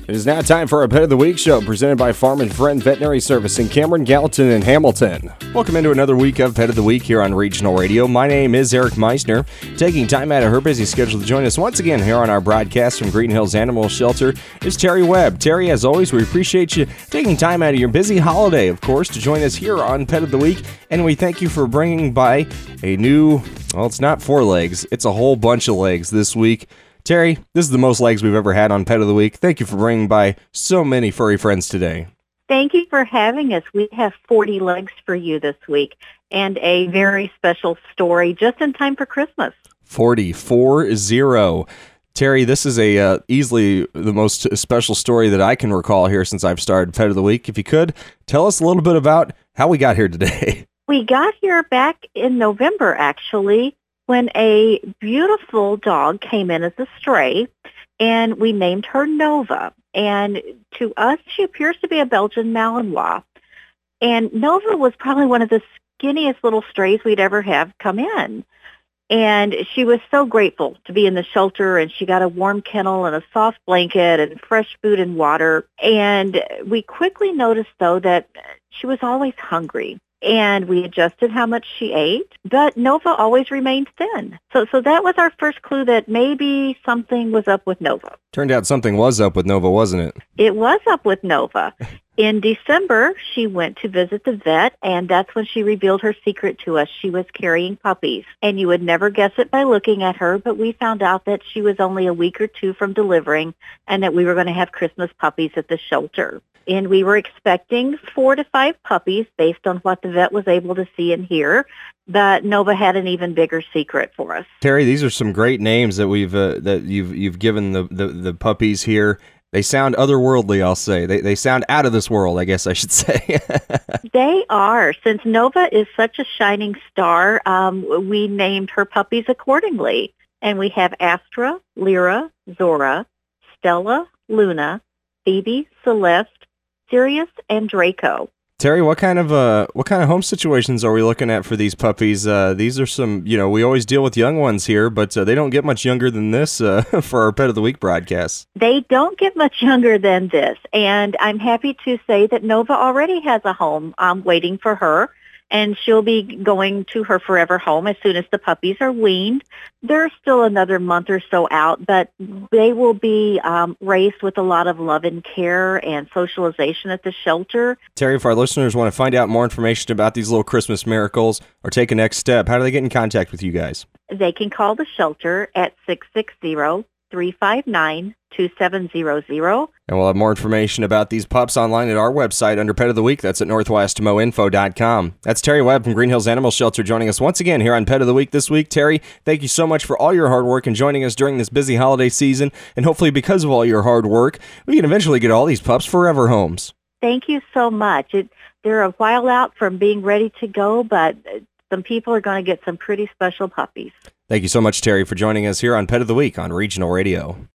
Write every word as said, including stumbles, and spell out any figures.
It is now time for our Pet of the Week show presented by Farm and Friend Veterinary Service in Cameron, Gallatin, and Hamilton. Welcome into another week of Pet of the Week here on Regional Radio. My name is Eric Meisner. Taking time out of her busy schedule to join us once again here on our broadcast from Green Hills Animal Shelter is Terry Webb. Terry, as always, we appreciate you taking time out of your busy holiday, of course, to join us here on Pet of the Week. And we thank you for bringing by a new, well, it's not four legs, it's a whole bunch of legs this week. Terry, this is the most legs we've ever had on Pet of the Week. Thank you for bringing by so many furry friends today. Thank you for having us. We have forty legs for you this week and a very special story just in time for Christmas. forty, four zero. Terry, this is a uh, easily the most special story that I can recall here since I've started Pet of the Week. If you could, tell us a little bit about how we got here today. We got here back in November, actually, when a beautiful dog came in as a stray, and we named her Nova. And to us, she appears to be a Belgian Malinois. And Nova was probably one of the skinniest little strays we'd ever have come in. And she was so grateful to be in the shelter, and she got a warm kennel and a soft blanket and fresh food and water. And we quickly noticed, though, that she was always hungry. And we adjusted how much she ate, but Nova always remained thin. So so that was our first clue that maybe something was up with Nova. Turned out something was up with Nova, wasn't it? It was up with Nova. In December, she went to visit the vet, and that's when she revealed her secret to us. She was carrying puppies, and you would never guess it by looking at her, but we found out that she was only a week or two from delivering and that we were going to have Christmas puppies at the shelter. And we were expecting four to five puppies based on what the vet was able to see and hear. But Nova had an even bigger secret for us. Terry, these are some great names that we've uh, that you've you've given the, the, the puppies here. They sound otherworldly, I'll say. They they sound out of this world, I guess I should say. They are. Since Nova is such a shining star, um, we named her puppies accordingly. And we have Astra, Lyra, Zora, Stella, Luna, Phoebe, Celeste, Sirius, and Draco. Terry, what kind of uh, what kind of home situations are we looking at for these puppies? Uh, these are some, you know, we always deal with young ones here, but uh, they don't get much younger than this uh, for our Pet of the Week broadcast. They don't get much younger than this, and I'm happy to say that Nova already has a home um, waiting for her, and she'll be going to her forever home as soon as the puppies are weaned. They're still another month or so out, but they will be um, raised with a lot of love and care and socialization at the shelter. Terry, if our listeners want to find out more information about these little Christmas miracles or take a next step, how do they get in contact with you guys? They can call the shelter at six six zero, three five nine, two seven zero zero. And we'll have more information about these pups online at our website under Pet of the Week. That's at northwest mo info dot com. That's Terry Webb from Green Hills Animal Shelter joining us once again here on Pet of the Week this week. Terry, thank you so much for all your hard work and joining us during this busy holiday season. And hopefully because of all your hard work, we can eventually get all these pups forever homes. Thank you so much. It, they're a while out from being ready to go, but some people are going to get some pretty special puppies. Thank you so much, Terry, for joining us here on Pet of the Week on Regional Radio.